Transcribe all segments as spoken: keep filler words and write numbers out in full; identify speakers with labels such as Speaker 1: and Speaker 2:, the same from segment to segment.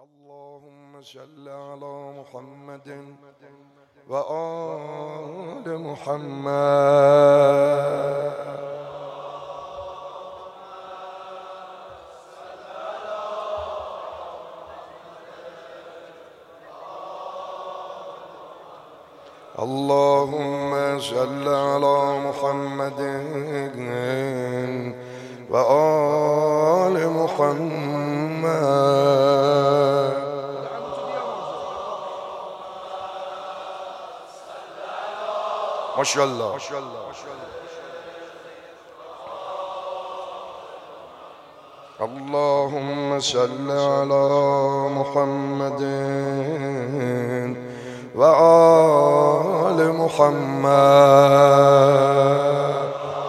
Speaker 1: اللهم صل على محمد وآل محمد. اللهم صل على محمد وآل محمد. ما شاء الله. اللهم صل على محمد وآل محمد.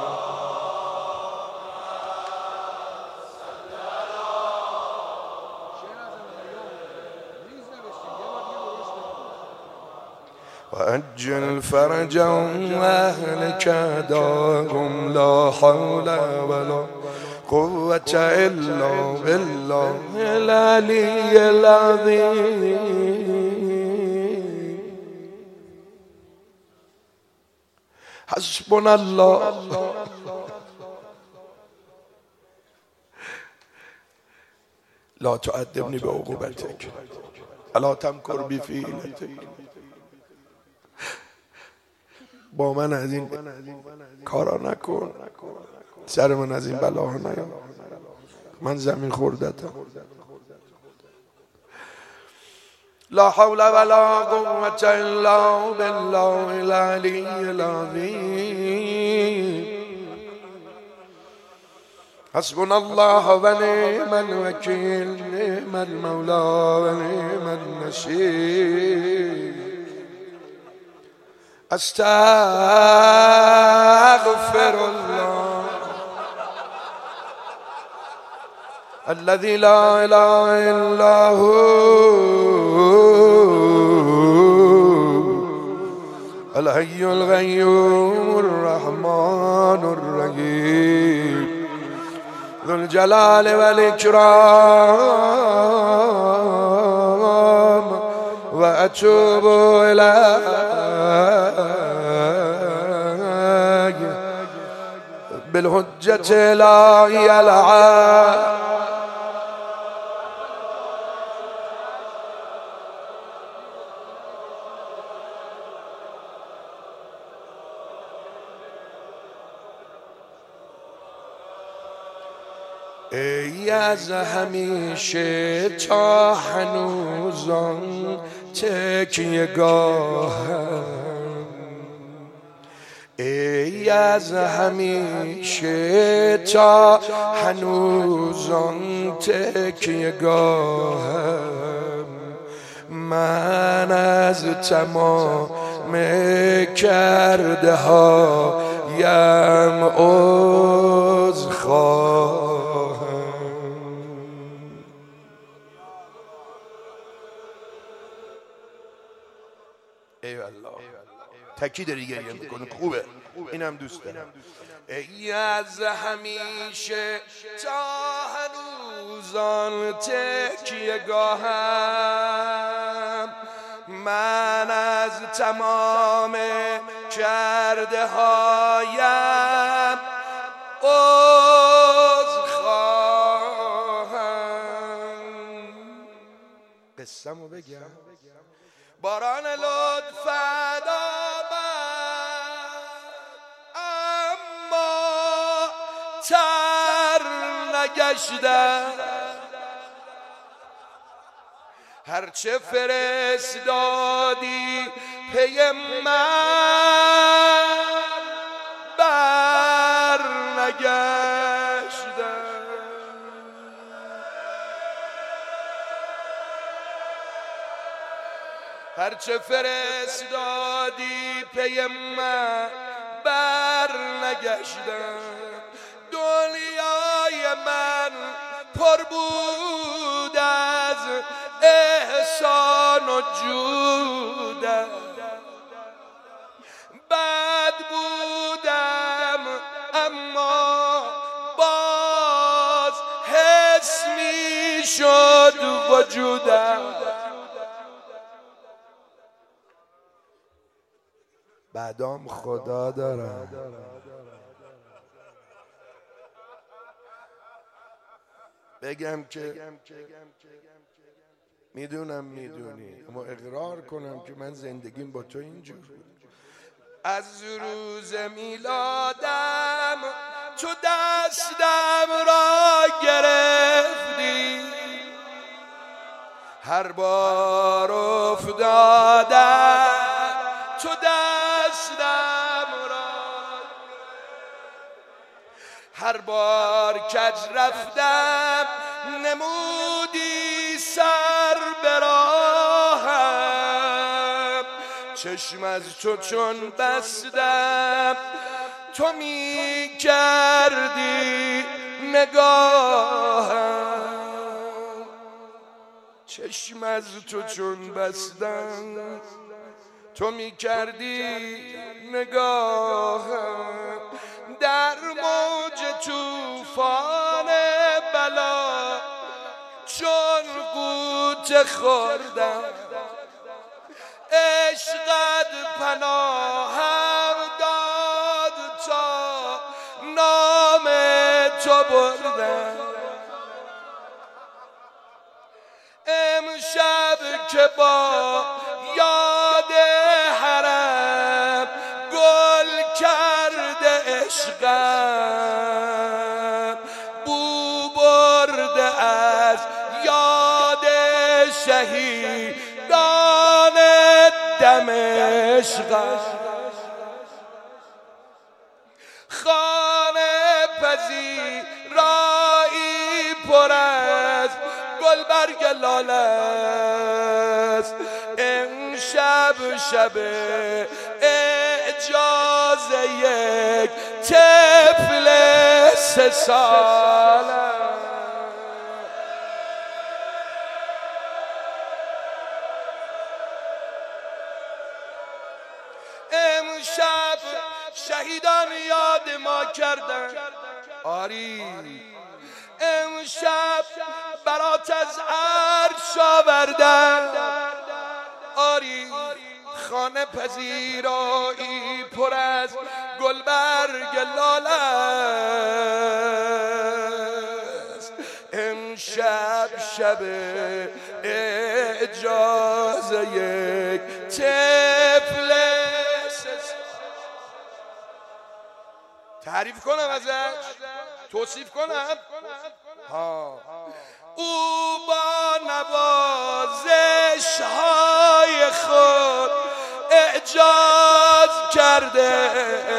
Speaker 1: وأجل فرجهم وأهلك داهم لا حول ولا قوة إلا بالله العلي العظيم. حسبنا الله لا تعذبني بعقوبتك الا تمكر بفعلتك. با من از این کارا نکن، سر من از این بلاها نیار، من زمین خوردتم. لا حول ولا قوة إلا بالله العلي العظيم. حسبنا الله ونعم الوكيل، نعم المولى ونعم النصير. أستغفر الله الذي لا إله إلا هو الحي القيوم الرحمن الرحيم ذو الجلال والإكرام. وأتوب إليك بالحجة لا يلعب. ای از همیشه تا هنوزان تکیه گاهم، ای از همیشه تا هنوزان تکیه گاهم. من از تمام کرده هایم عذرخواه. تکی داری گریه میکنه، خوبه، اینم دوست دارم. ای از همیشه تا هنوزان تکیه گاهم. من از تمام کرده هایم عذرخواهم. قصه‌مو بگم. باران لطفت تر نگشتم، هرچه فرستادی پی من بر نگشتم. هرچه فرستادی پی من بر نگشتم. دنیای من پر بود از احسان و جودم، بد بودم اما باز حس می شد وجودم. بعدام خدا دارم. بگم که میدونم میدونی، اما اقرار کنم که من زندگیم با تو اینجور بود. از روز میلادم تو دستم را گرفتی، هر بار افتادم تو دستم را، هر بار کج رفتم نمودی سر به راهم، چشم از تو چون بستم تو می کردی نگاهم، چشم از تو چون بستم تو می کردی نگاهم، در موج توفان بلا چون غوطه خوردم، عشقت پناهم داد تا نام تو بردم. امشب که با یاد حرم گل کرده عشقم، بو برده از یاد شهیدان دمشقم، خانه پذیرایی پر از گل برگ لاله است، امشب شب اعجاز یک طفل سه ساله. امشب شهیدان یاد ما کردن، آری امشب برات از عرش آوردن، آری خانه پذیرایی پر از گلبرگ لاله است، امشب شب اعجاز یک طفل. تعریف کنم ازش، توصیف کنم؟ ها، او با نوازش های خود اعجاز کرده،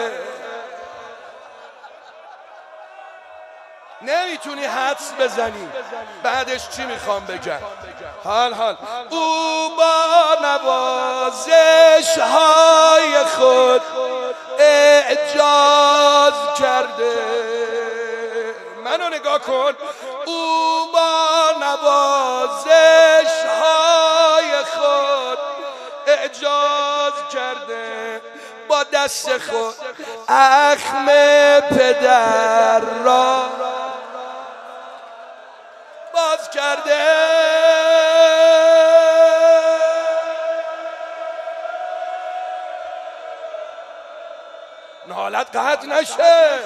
Speaker 1: نمیتونی حدس بزنی بعدش چی میخوام بگم. حال حال او با نوازش های خود اعجاز کرده، منو نگاه کن، او با نوازش های خود اعجاز کرده، با دست خود اخم پدر را باز کرده، نالت قطع نشه.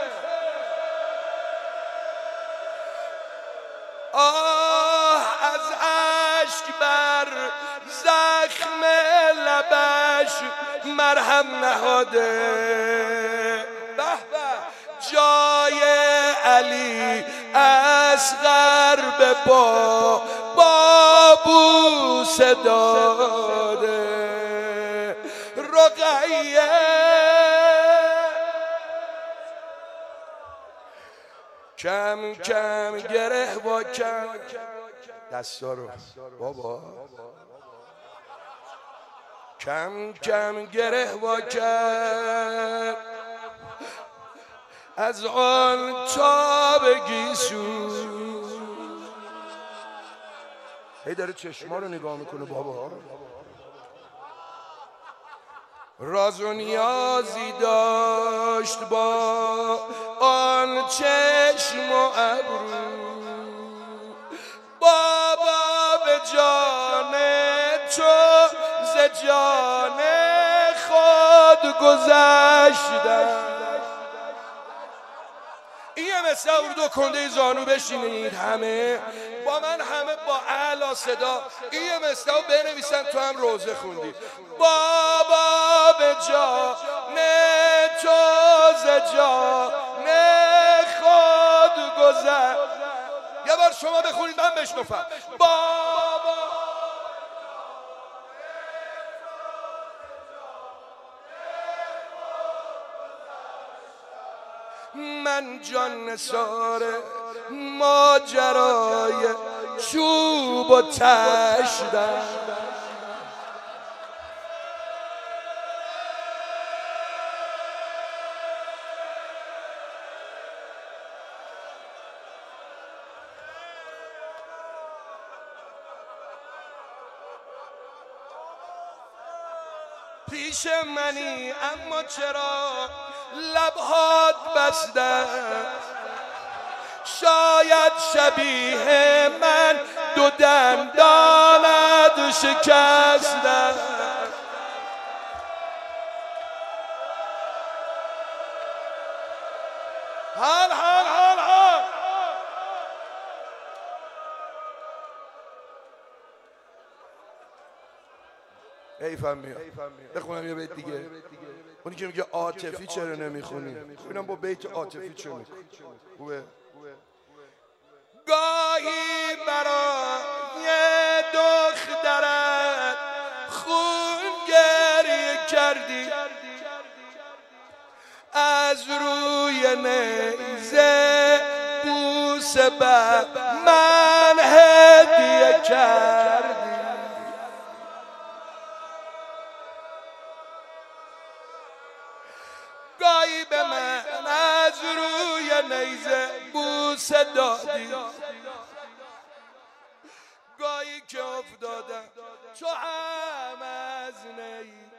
Speaker 1: آه از اشک بر زخم لبش مرهم نهاده، به به جای علی اصغر به با بابوس داده، رقیه کم کم گره با کم دستا رو بابا، کم کم گره با کم از آن تابگی سو، هی داره چشما رو نگاه میکنه بابا، راز و نیازی داشت با آن چشم و ابرو، بابا جان تو ز جان خود گذشتم. این یه مثل دو کنده زانو بشینید همه با من، همه با اعلی صدا این یه مثل بنویسن. تو هم روزه خوندی بابا به جان تو ز جان خود گذشت. یه بار شما بخونید من بشنفم. بابا من جان نثار ماجرای چوب و تشدم. پیش منی اما چرا لبهات بسته، شاید شبیه من دو دندانت شکسته. حال حال حال حال حیفم میاد بخونم یه بیت دیگه. اونی که میگه عاطفی چرا نمیخونی؟ ببینم با بیت عاطفی چه میکنی. خوبه؟ گاهی برای دخترت خون گریه کردی، از روی نیزه بوسه به من هدیه کردی. گاهی به من از روی نیزه بوسه دادی، گاهی که افتادم تو هم از نیزه